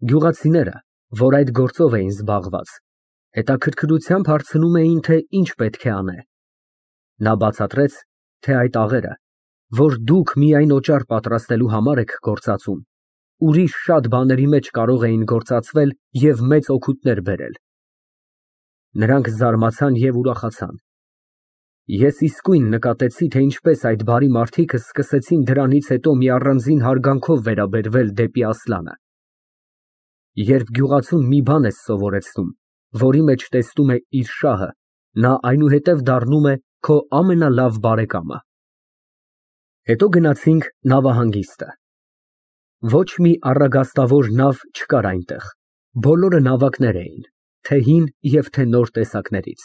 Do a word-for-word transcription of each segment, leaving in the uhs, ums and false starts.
Գյուղացիները, որ այդ գործով էին զբաղված, հետաքրքրությամբ հարցնում էին, թե ինչ պետք է անել։ Նա բացատրեց, թե այդ աղերը, որ դուք միայն օճառ պատրաստելու համար եք գործածում, ուրիշ շատ բաների մեջ կարող էին գործածվել և մեծ օգուտներ բերել։ Նրանք զարմացան և ուրախացան։ Ես իսկույն նկատեցի, թե ինչպես այդ բարի մարդիկը սկսեցին դրանից հետո մի առանձին հարգանքով վերաբերվել դեպի Ասլանը։ Երբ գյուղացուն մի բան ես սովորեցնում, որի մեջ տեսնում է իր շահը, նա այնուհետև դառնում է քո ամենալավ բարեկամը։ Հետո գնացինք նավահանգիստը։ Ոչ մի առագաստավոր նավ չկար այնտեղ, բոլորը նավակներ էին, թե հին և թե նոր տեսակներից։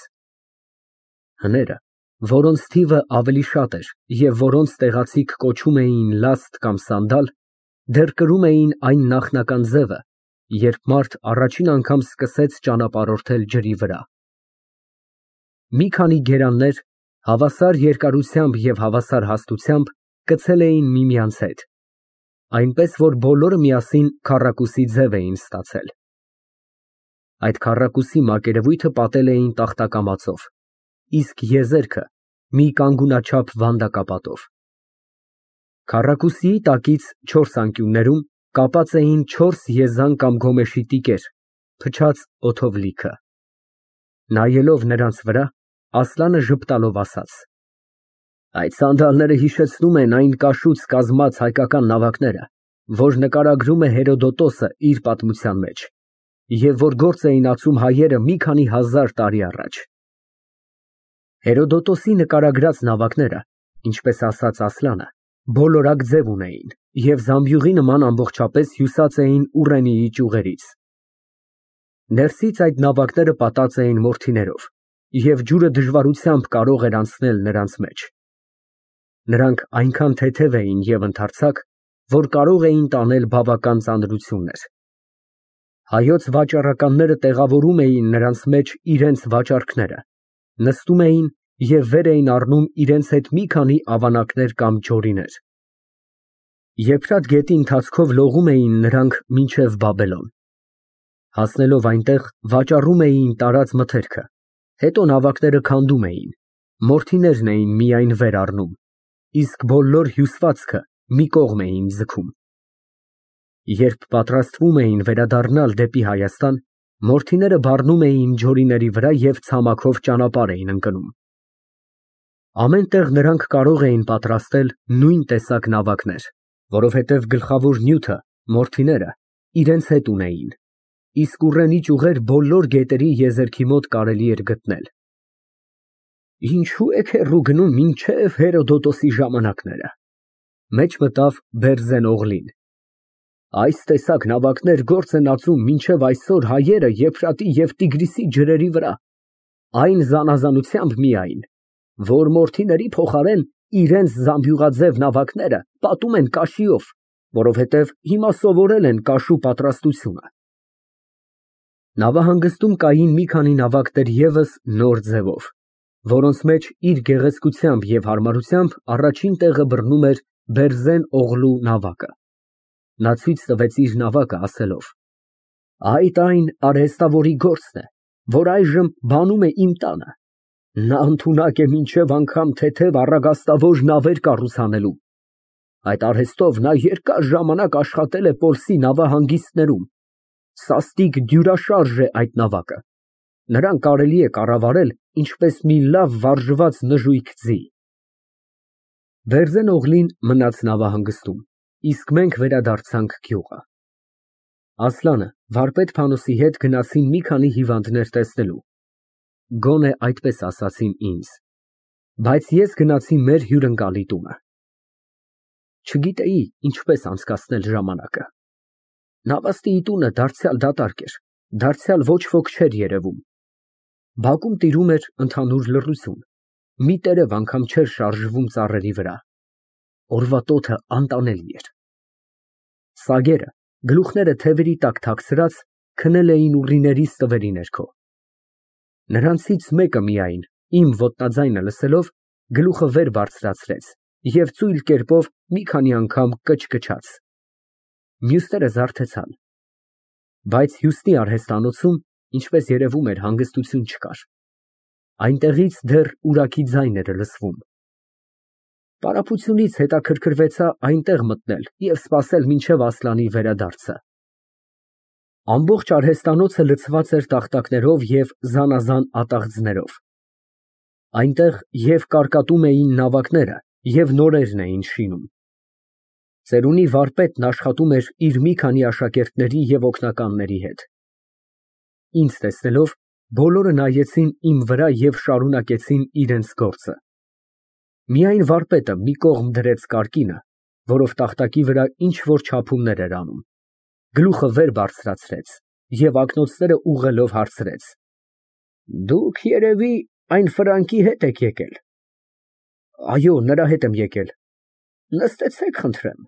Հները, որոնց թիվը ավելի շատ էր և որոնց տեղացիք կոչում էին լաստ կամ սանդալ, դեռ կրում էին այն նախնական ձևը, երբ մարդ առաջին անգամ սկսեց ճանապարհորդել ջրի վրա։ Մի քանի գերաններ հավասար երկարությամբ և հավասար հաստությամբ կցել էին միմյանց հետ, այնպես որ բոլորը միասին քառակուսի ձև էին ստացել։ Այդ քառակուսի մակերևույթը պատել էին տախտակամածով, իսկ եզերքը մի կանգունաչափ վանդակապատով։ Քառակուսիի տակից չորս անկյուններում կապած էին չորս եզան կամ գոմեշի տիկեր, փչած օդով լիքը։ Նայելով նրանց վրա, Ասլանը ժպտալով ասաց. Այդ սանդալները հիշեցնում են այն կաշուց կազմած հայկական նավակները, որ նկարագրում է Հերոդոտոսը իր պատմության մեջ, և որ գործ էին ածում հայերը մի քանի հազար տարի առաջ։ Հերոդոտոսի նկարագրած նավակները, ինչպես ասաց Ասլանը, բոլորակ ձև ունեին և զամբյուղի նման ամբողջապես հյուսած էին Ուռենիի ճյուղերից։ Ներսից այդ նավակները պատած էին մորթիներով, և ջուրը դժվարությամբ կարող էր անցնել նրանց մեջ։ Նրանք այնքան թեթև էին և ընդարձակ, որ կարող էին տանել բավական ծանրություններ։ Հայոց վաճառականները տեղավորում էին նրանց մեջ իրենց վաճառքները, նստում էին և վեր էին առնում իրենց հետ մի քանի ավանակներ կամ ջորիներ։ Եփրատ գետի ընթացքով լողում էին նրանք մինչև Բաբելոն։ Հասնելով այնտեղ, վաճառում էին տարած մթերքը, հետո նավակները քանդում էին, մորթիներն էին միայն վեր առնում, իսկ բոլոր հյուսվածքը մի կողմ էին ձգում։ Երբ պատրաստվում էին վերադառնալ դեպի Հայաստան, մորթիները բառնում էին ջորիների վրա և ցամաքով ճանապարհ էին ընկնում։ Ամեն տեղ նրանք կարող էին պատրաստել նույն տեսակ նավակներ, որովհետև գլխավոր նյութը, մորթիները, իրենց հետ ունեին, իսկ Ուռենի ճյուղեր բոլոր գետերի եզերքի մոտ կարելի էր գտնել։ Ինչո՞ւ եք հեռու գնում մինչև Հերոդոտոսի ժամանակները, մեջ մտավ Բերզեն Օղլին։ Այս տեսակ նավակներ գործ են ածում մինչև այսօր հայերը Եփրատի և Տիգրիսի ջրերի վրա, այն զանազանությամբ միայն, որ մորթիների փոխարեն իրենց զամբյուղաձև նավակները պատում են կաշիով, որովհետև հիմա սովորել են կաշու պատրաստությունը։ Նավահանգստում կային մի քանի նավակներ ևս նոր ձևով, որոնց մեջ իր գեղեցկությամբ և հարմարությամբ առաջին տեղը բռնում էր Բերզեն Օղլու նավակը։ Նա ցույց տվեց իր նավակը, ասելով. Այդ այն արհեստավորի գործն է, որ այժմ բանում է իմ տանը։ Նա ընդունակ է մինչև անգամ թեթև առագաստավոր նավեր կառուցանելու։ Այդ արհեստով նա երկար ժամանակ աշխատել է Պոլսի նավահանգիստներում։ Սաստիկ դյուրաշարժ է այդ նավակը։ Նրան կարելի է կառավարել ինչպես մի լավ վարժված նժույգ ձի։ Բերզեն Օղլին մնաց նավահանգստում, իսկ մենք վերադարձանք գյուղը։ Ասլանը վարպետ Փանոսի հետ գնացին մի քանի հիվանդներ տեսնելու, գոնե այդպես ասացին ինձ, բայց ես գնացի մեր հյուրընկալի տունը։ Չգիտեի ինչպես անցկացնել ժամանակը։ Նավաստիի տունը դարձյալ դատարկ էր, դարձյալ ոչ ոք չէր երևում։ Բակում տիրում էր ընդհանուր լռություն, մի տերև անգամ չէր շարժվում ծառերի վրա։ Օրվա տոթը անտանելի էր։ Սագերը, գլուխները թևերի տակ թաքցրած, քնել էին ուռիների ստվերի ներքո։ Նրանցից մեկը միայն, իմ ոտնաձայնը լսելով, գլուխը վեր բարձրացրեց և ծույլ կերպով մի քանի անգամ կչկչաց։ Մյուսները զարթեցան։ Բայց հյուսնի արհեստանոցում, ինչպես երևում էր, հանգստություն չկար։ Այնտեղից դեռ ուրախի ձայն էր լսվում։ Պարապությունից հետաքրքրվեցա այնտեղ մտնել և սպասել մինչև Ասլանի վերադարձը։ Ամբողջ արհեստանոցը լցված էր տախտակներով և զանազան ատաղձներով։ Այնտեղ և կարկատում էին նավակները, և նորերն էին շինում։ Ծերունի վարպետն աշխատում էր իր մի քանի աշակերտների և օգնականների հետ։ Ինձ տեսնելով, բոլորը նայեցին իմ վրա և շարունակեցին իրենց գործը։ Միայն վարպետը մի կողմ դրեց կարկինը, որով տախտակի վրա ինչ֊որ չափումներ էր անում, գլուխը վեր բարձրացրեց և ակնոցները ուղղելով հարցրեց. Դուք, երևի, այն ֆրանկի հետ եք եկել։ Այո, նրա հետ եմ եկել։ Նստեցեք, խնդրեմ։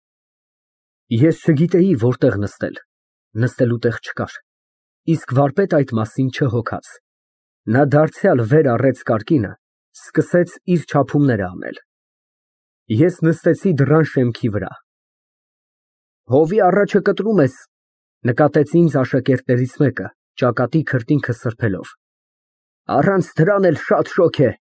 Ես չգիտեի որտեղ նստել, նստելու տեղ չկար, իսկ վարպետը այդ մասին չհոգաց։ Նա դարձյալ վեր առեց կարկինը, սկսեց իր չափումները անել։ Ես նստեցի դռան շեմքի վրա։ Հովի առաջը կտրում ես, նկատեց ինձ աշակերտներից մեկը, ճակատի քրտինքը սրբելով։ Առանց դրան էլ շատ շոգ է։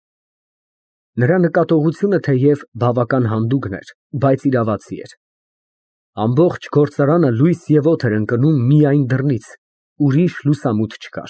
Նրա նկատողությունը թեև բավական հանդուգն էր, բայց իրավացի էր։ Ամբողջ գործարանը լույս և օդ էր ընկնում միայն դռնից, ուրիշ լուսամուտ չկար։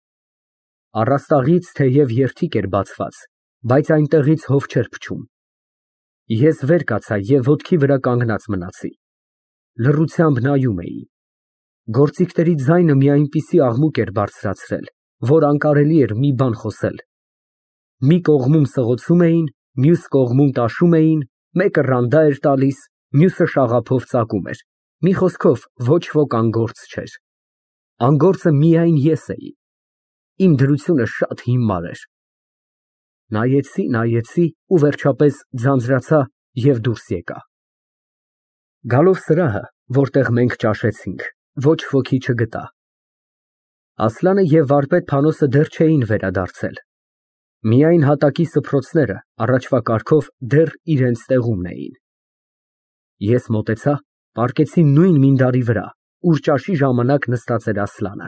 Առաստաղից թեև երդիկ էր բացված, բայց այնտեղից հով չէր փչում։ Ես վեր կացա և ոտքի վրա կանգնած մնացի։ Լռությամբ նայում էի։ Գործիքների ձայնը մի այնպիսի աղմուկ էր բարձրացրել, որ անկարելի էր մի բան խոսել։ Մի կողմում սղոցում էին, մյուս կողմում տաշում էին, մեկը ռանդա էր տալիս, մյուսը շաղափով ծակում էր, մի խոսքով ոչ ոք անգործ չէր։ Անգործը միայն ես էի։ Իմ դրությունը շատ հիմար էր։ Նայեցի, նայեցի ու վերջապես ձանձրացա և դուրս եկա։ Գալով սրահը, որտեղ մենք ճաշեցինք, ոչ ոքի չգտա։ Ասլանը և վարպետ Փանոսը դեռ չէին վերադարձել։ Միայն հատակի սփռոցները առաջվա կարգով դեռ իրենց տեղումն էին։ Ես մոտեցա, պառկեցի նույն մինդարի վրա, ուր ճաշի ժամանակ նստած էր Ասլանը։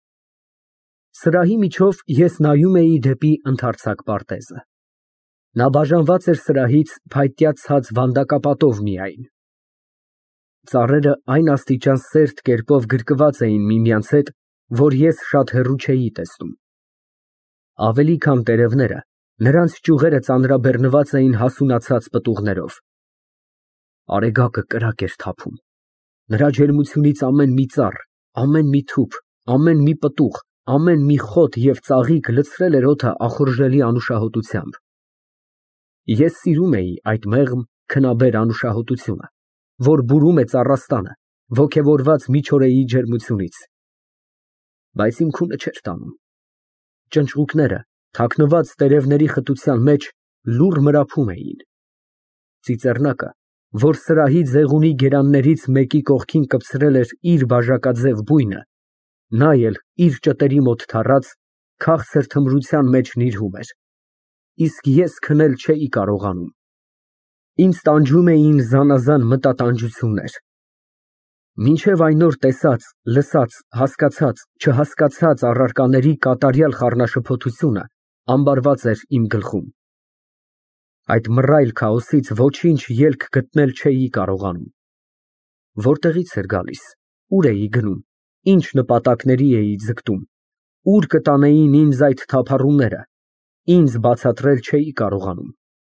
Սրահի միջով ես նայում էի դեպի ընդարձակ պարտեզը։ Նա բաժանված էր սրահից փայտյա ցած վանդակապատով միայն։ Ծառերը այն աստիճան սերտ կերպով գրկված էին միմյանց հետ, որ ես շատ հեռու չէի տեսնում։ Ավելի քան տերևները, նրանց ճյուղերը ծանրաբեռնված էին հասունացած պտուղներով։ Արեգակը կրակ էր թափում։ Նրա ջերմությունից ամեն մի ծառ, ամեն մի թուփ, ամեն մի պտուղ, ամեն մի խոտ և ծաղիկ լցրել էր օդը ախորժելի անուշահոտությամբ։ Ես սիրում էի այդ մեղմ, քնաբեր անուշահոտությունը, որ բուրում է ծառաստանը, ոգևորված միջօրեի ջերմությունից։ Բայց իմ քունը չէր տանում։ Ճնճղուկները, թաքնված տերևների խտության մեջ, լուռ մրափում էին։ Ծիծեռնակը, որ սրահի ձեղունի գերաններից մեկի կողքին կպցրել էր իր բաժակաձև բույնը, նա էլ իր ճտերի մոտ թառած, քաղցր թմրության մեջ նիրհում էր, իսկ ես քնել չէի կարողանում։ Ինձ տանջում էին զանազան մտատանջություններ։ Մինչև այն օր տեսած, լսած, հասկացած, չհասկացած առարկաների կատարյալ խառնաշփոթությունը ամբարված էր իմ գլխում։ Այդ մռայլ քաոսից ոչինչ ելք գտնել չէի կարողանում։ Որտեղի՞ց էր գալիս, ուր էի գնում, ինչ նպատակների էի ձգտում, ուր կտանեին ինձ այդ թափառումները, ինձ բացատրել չէի կարողանում։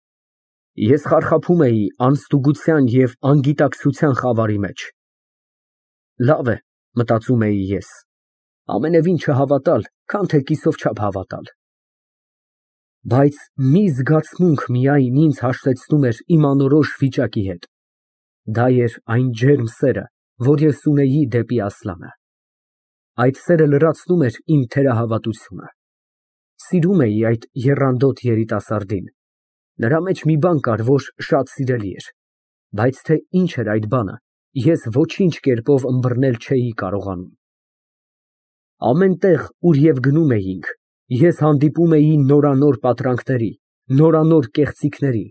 Ես խարխափում էի անստուգության և անգիտակցության խավարի մեջ։ Լավ է, մտածում էի ես, ամենևին չհավատալ, քան թե կիսով չափ հավատալ։ Բայց մի զգացմունք միայն ինձ հաշտեցնում էր իմ անորոշ վիճակի հետ։ Դա էր այն ջերմ սերը, որ ես ունեի դեպի Ասլանը։ Այդ սերը լրացնում էր իմ թերահավատությունը։ Սիրում էի այդ եռանդոտ երիտասարդին։ Նրա մեջ մի բան կար, որ շատ սիրելի էր, բայց թե ինչ էր այդ բանը, ես ոչինչ կերպով ըմբռնել չէի կարողանում։ Ամեն տեղ, ուր և գնում էինք, ես հանդիպում էի նորանոր պատրանքների, նորանոր կեղծիքների։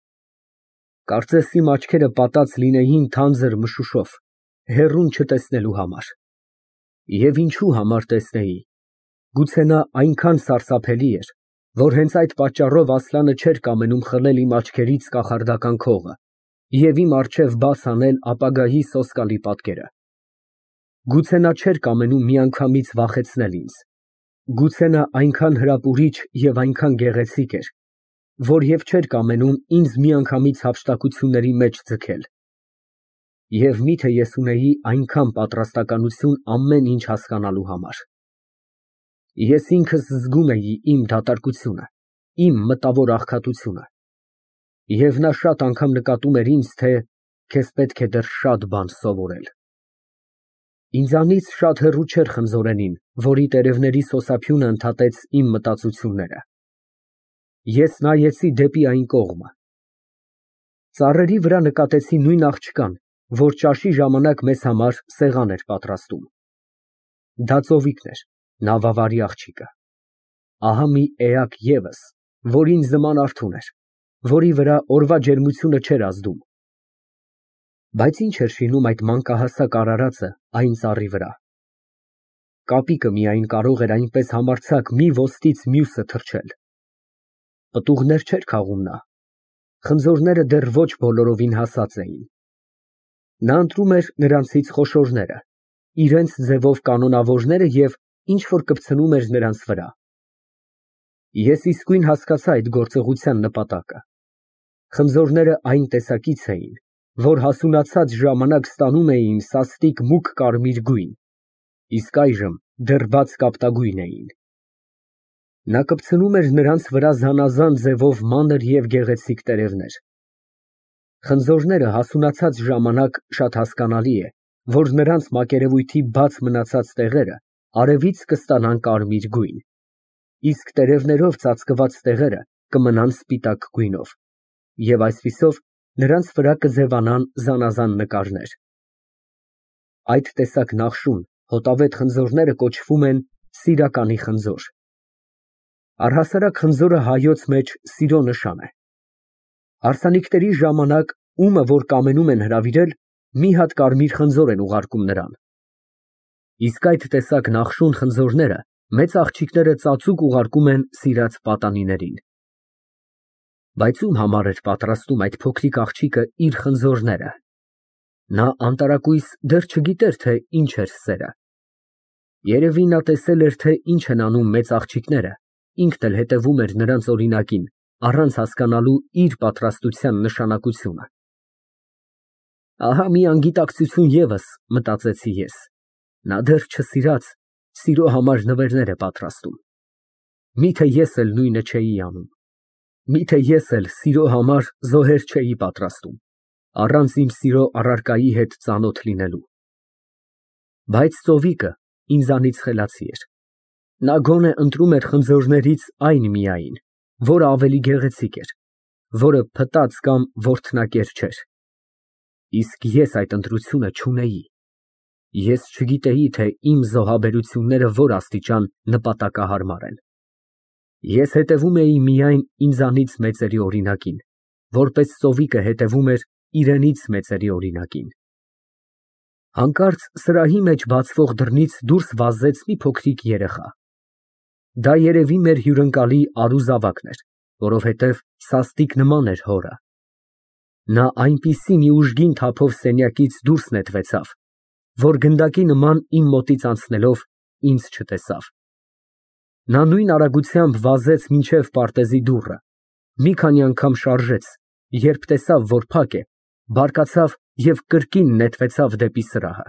Կարծես իմ աչքերը պատած լինեին թանձր մշուշով, հեռուն չտեսնելու համար։ Եվ ինչու համար տեսնեի, գուցե նա այնքան սարսափելի էր, որ հենց այդ պատճառով Ասլանը չէր կամենում խլել իմ աչքերից կախարդական քողը և իմ առջև բաց անել ապագայի սոսկալի պատկերը։ Գուցե նա չէր կամենում միանգամից վախեցնել ինձ, գուցե նա այնքան հրապուրիչ և այնքան գեղեցիկ էր, որ և չէր կամենում ինձ միանգամից հափշտակությունների մեջ ձգել։ Եվ միթե ես ունեի այնքան պատրաստակամություն ամեն ինչ հասկանալու համար։ Ես ինքս զգում էի իմ դատարկությունը, իմ մտավոր աղքատությունը, և նա շատ անգամ նկատում էր ինձ, թե քեզ պետք է դեռ շատ բան սովորել։ Ինձանից շատ հեռու չէր խնձորենին, որի տերևների սոսափյունը ընդհատեց իմ մտածությունները։ Ես նայեցի դեպի այն կողմը։ Ծառերի վրա նկատեցի նույն աղջկան, որ ճաշի ժամանակ մեզ համար սեղան էր պատրաստում։ Դա ծովիկն էր, նավավարի աղջիկը։ Ահա մի էակ ևս, որ ինձ նման արթուն էր, որի վրա օրվա ջերմությունը չէր ազդում։ Բայց ի՞նչ էր շինում այդ մանկահասակ արարածը այն ծառի վրա։ Կապիկը միայն կարող էր այնպես համարձակ մի ոսկից մյուսը թռչել։ Պտուղներ չէր քաղում նա, խնձորները դեռ ոչ բոլորովին հասած էին։ Նա ընտրում էր նրանցից խոշորները, իրենց ձևով կանոնավորները և ինչ որ կպցնում էր նրանց վրա։ Ես իսկույն հասկացա այդ գործողության նպատակը։ Խնձորները այն տեսակից էին, որ հասունացած ժամանակ ստանում էին սաստիկ մուգ կարմիր գույն, իսկ այժմ դեռ բաց կապտագույն էին։ Նա կպցնում էր նրանց վրա զանազան ձևով մանր և գեղեցիկ տերևներ։ Խնձորները հասունացած ժամանակ շատ հասկանալի է, որ նրանց մակերևույթի բաց մնացած տեղերը արևից կստանան կարմիր գույն, իսկ տերևներով ծածկված տեղերը կմնան սպիտակ գույնով, և այսպիսով նրանց վրա կձևանան զանազան նկարներ։ Այդ տեսակ նախշուն հոտավետ խնձորները կոչվում են սիրականի խնձոր։ Առհասարակ խնձորը հայոց մեջ սիրո նշան է։ Հարսանիքների ժամանակ ումը որ կամենում են հրավիրել, մի հատ կարմիր խնձոր են ուղարկում նրան։ Իսկ այդ տեսակ նախշուն խնձորները մեծ աղջիկները ծածուկ ուղարկում են սիրած պատանիներին։ Բայց ում համար էր պատրաստում այդ փոքրիկ աղջիկը իր խնձորները։ Նա անտարակույս դեռ չգիտեր, թե ինչ էր սերը։ Երևի նա տեսել էր, թե ինչ են անում մեծ աղջիկները, ինքն էլ հետևում էր նրանց օրինակին, առանց հասկանալու իր պատրաստության նշանակությունը։ Ահա մի անգիտակցություն ևս, մտածեցի ես, նա դեռ չսիրած, սիրո համար նվերներ է պատրաստում։ Միթե ես էլ նույնը չէի անում։ Միթե ես էլ սիրո համար զոհեր չէի պատրաստում, առանց իմ սիրո առարկայի հետ ծանոթ լինելու։ Բայց ծովիկը ինձանից խելացի էր։ Նա գոնե ընտրում էր խնձորներից այն միայն, որը ավելի գեղեցիկ էր, որը փտած կամ որդնակեր չէր։ Իսկ ես այդ ընտրությունը չունեի։ Ես չգիտեի, թե իմ զոհաբերությունները որ աստիճան նպատակահարմար են։ Ես հետևում էի միայն ինձանից մեծերի օրինակին, որպես ծովիկը հետևում էր իրենից մեծերի օրինակին։ Հանկարծ սրահի մեջ բացվող դռնից դուրս վազեց մի փոքրիկ երեխա։ Դա երևի մեր հյուրընկալի արուզավակն էր, որովհետև սաստիկ նման էր հորը։ Նա այնպիսի մի ուժգին թափով սենյակից դուրս նետվեցավ, որ գնդակի նման իմ մոտից անցնելով ինձ չտեսավ։ Նա նույն արագությամբ վազեց մինչև պարտեզի դուռը, մի քանի անգամ շարժեց, երբ տեսավ, որ փակ է, բարկացավ և կրկին նետվեցավ դեպի սրահը։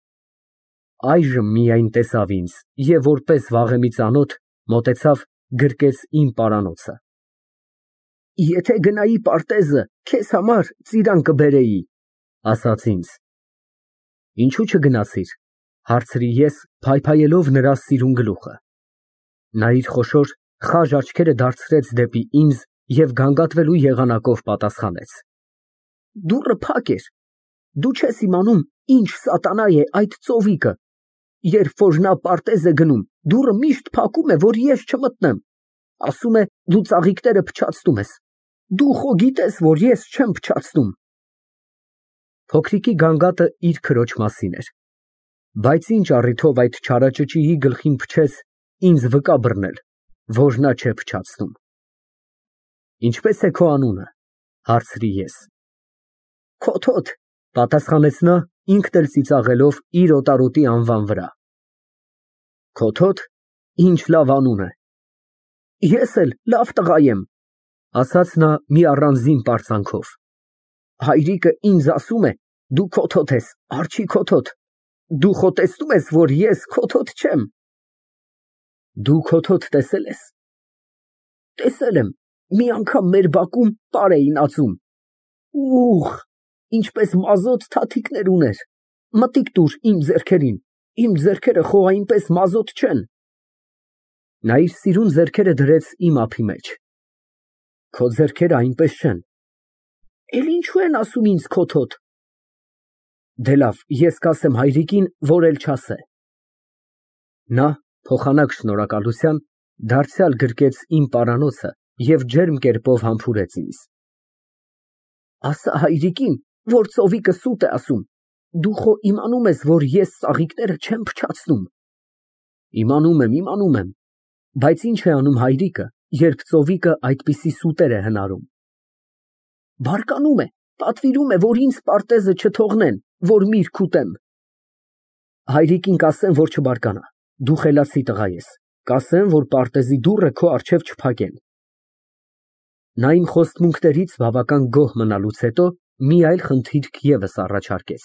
Այժմ միայն տեսավ ինձ և որպես վաղեմի ծանոթ, մոտեցավ, գրկեց իմ պարանոցը։ Եթե գնայի պարտեզը, քեզ համար ծիրան կբերեի, ասաց ինձ։ Ինչու չգնացիր, հարցրի ես, փայփայելով նրա սիրուն գլուխը։ Նա իր խոշոր, խաժ աչքերը դարձրեց դեպի ինձ և գանգատվելու եղանակով պատասխանեց. Դուռը փակ էր։ Դու չես իմանում ինչ սատանա է այդ ծովիկը։ Երբ որ նա պարտեզ է գնում, դուռը միշտ փակում է, որ ես չմտնեմ։ Ասում է, դու ծաղիկները փչացնում ես։ Դու խո գիտես, որ ես չեմ փչացնում։ Փոքրիկի գանգատը իր քրոջ մասին էր։ Բայց ինչ առիթով այդ չարաճճիի գլխին փչեց ինձ վկա բռնել, որ նա չէ փչացնում։ Ինչպե՞ս է քո անունը, հարցրի ես։ Քոթոտ, պատասխանեց նա, ինքն էլ ծիծաղելով իր օտարոտի անվան վրա։ Քոթոտ, ինչ լավ անուն է։ Ես էլ լավ տղա եմ, ասաց նա մի առանձին պարծանքով։ Հայրիկը ինձ ասում է, դու քոթոտ ես, արջի քոթոտ, դու խոտեցնում ես, որ ես քոթոտ չեմ։ Դու քոթոտ տեսել ես։ Տեսել եմ, մի անգամ մեր բակում պար էին ածում։ Ուղ, ինչպես մազոտ թաթիկներ ուներ։ Մտիկ տուր իմ ձեռքերին, իմ ձեռքերը խողային պես մազոտ չեն։ Նա իր սիրուն ձեռքերը դրեց իմ ափի մեջ։ Քո ձեռքերը այնպես չեն։ Էլ ինչու են ասում ինձ քոթոտ։ Դե լավ, ես կասեմ հայրիկին, որ էլ չասե։ Նա, փոխանակ շնորհակալության, դարձյալ գրկեց իմ պարանոցը և ջերմ կերպով համբուրեց ինձ։ Ասա հայրիկին, որ ծովիկը սուտ է ասում, դու խո իմանում ես, որ ես ծաղիկները չեմ փչացնում։ Իմանում եմ, իմանում եմ, բայց ինչ է անում հայրիկը, երբ ծովիկը այդպիսի սուտեր է հնարում։ Բարկանում է, պատվիրում է, որ ինձ պարտեզը չթողնեն, որ միրգ ուտեմ։ Հայրիկին կասեմ, որ չբարկանա, դու խելացի տղա ես, կասեմ, որ պարտեզի դուռը քո առջև չփակեն։ Նա իմ խոստմունքներից բավական գոհ մնալուց հետո մի այլ խնդիրք ևս առաջարկեց։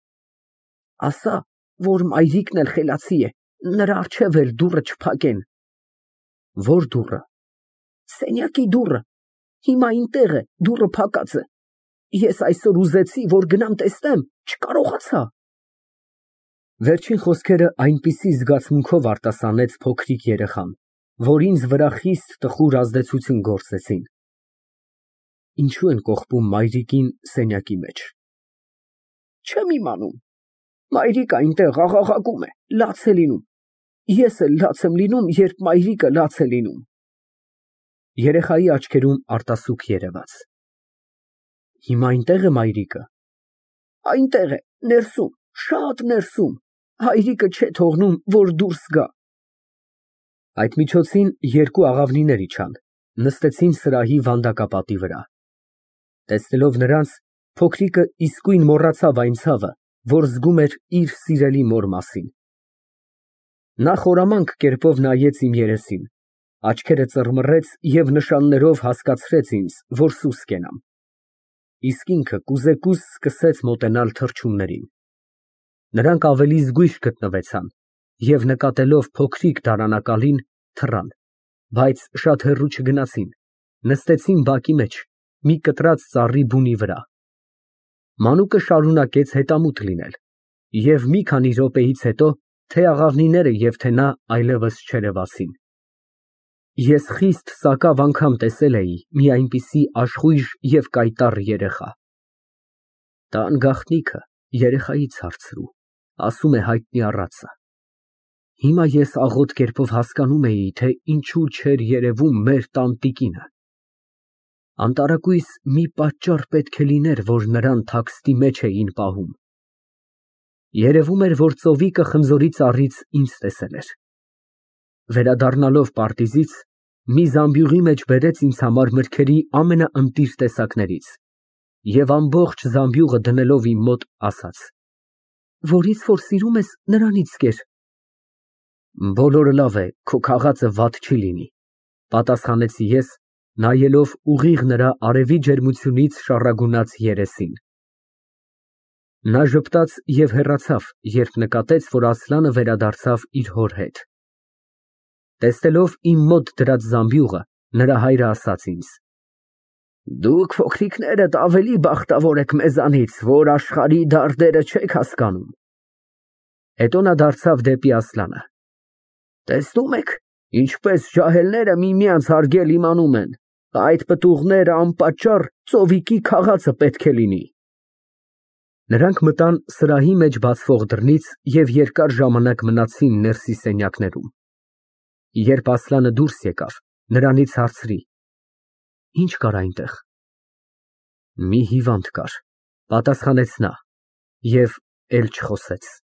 Ասա, որ մայրիկն էլ խելացի է, նրա առջև էլ դուռը չփակեն։ Ո՞ր դուռը։ Սենյակի դուռը։ Հիմա այնտեղ է, դուռը փակած է։ Ես այսօր ուզեցի, որ գնամ տեսնեմ, չկարողացա։ Վերջին խոսքերը այնպիսի զգացմունքով արտասանեց փոքրիկ երեխան, որ ինձ վրա խիստ տխուր ազդեցություն գործեցին։ Ինչու են կողպում մայրիկին սենյակի մեջ։ Չեմ իմանում։ Մայրիկը այնտեղ աղաղակում է, լաց է լինում։ Ես էլ լաց եմ լինում, երբ մայրիկը լաց է լինում։ Երեխայի աչքերում արտասուք երևաց։ Հիմա այնտեղ է մայրիկը։ Այնտեղ է, ներսում, շատ ներսում։ Հայրիկը չէ թողնում, որ դուրս գա։ Այդ միջոցին երկու աղավնիներ իջան, նստեցին սրահի վանդակապատի վրա։ Տեսնելով նրանց, փոքրիկը իսկույն մոռացավ այն ցավը, որ զգում էր իր սիրելի մոր մասին։ Նա խորամանկ կերպով նայեց իմ երեսին, աչքերը ծռմռեց և նշաններով հասկացրեց ինձ, որ սուս կենամ։ Իսկ ինքը կուզեկուս սկսեց մոտենալ թռչուններին։ Նրանք ավելի զգույշ գտնվեցան և նկատելով փոքրիկ դարանակալին, թռան, բայց շատ հեռու չգնացին, նստեցին բակի մեջ, մի կտրած ծառի բունի վրա։ Մանուկը շարունակեց հետամուտ լինել, և մի քանի րոպեից հետո թե աղավնիները և թե նա այլևս չերևացին։ Ես խիստ սակավ անգամ տեսել էի մի այնպիսի աշխույժ և կայտառ երեխա։ Տան գաղտնիքը երեխայից հարցրու, ասում է հայտնի առածը։ Հիմա ես աղոտ կերպով հասկանում էի, թե ինչու չէր երևում մեր տանտիկինը։ Անտարակույս մի պատճառ պետք է լիներ, որ նրան թաքստի մեջ էին պահում։ Երևում էր, որ ծովիկը խնձորի ծառից ինձ տեսել էր։ Վերադառնալով պարտիզից, մի զամբյուղի մեջ բերեց ինձ համար մրգերի ամենաընտիր տեսակներից և ամբողջ զամբյուղը դնելով իմ մոտ ասաց. Որից որ սիրում ես, նրանից կեր։ Բոլորը լավ է, քո քաղածը վատ չի լինի, պատասխանեցի ես, նայելով ուղիղ նրա արևի ջերմությունից շառագունած երեսին։ Նա ժպտաց և հեռացավ, երբ նկատեց, որ Ասլանը վերադարձավ իր հոր հետ։ Տեսնելով իմ մոտ դրած զամբյուղը, նրա հայրը ասաց ինձ. Դուք փոքրիկներդ ավելի բախտավոր եք մեզանից, որ աշխարհի դարդերը չեք հասկանում։ Հետո նա դարձավ դեպի Ասլանը։ Տեսնում եք, ինչպես ջահելները միմյանց հարգել իմանում են, այդ պտուղները անպատճառ ծովիկի քաղածը պետք է լինի։ Նրանք մտան սրահի մեջ բացվող դռնից և երկար ժամանակ մնացին ներսի սենյակներում։ Երբ Ասլանը դուրս եկավ, նրանից հարցրի. Ինչ կար այնտեղ։ Մի հիվանդ կար, պատասխանեց նա և էլ չխոսեց։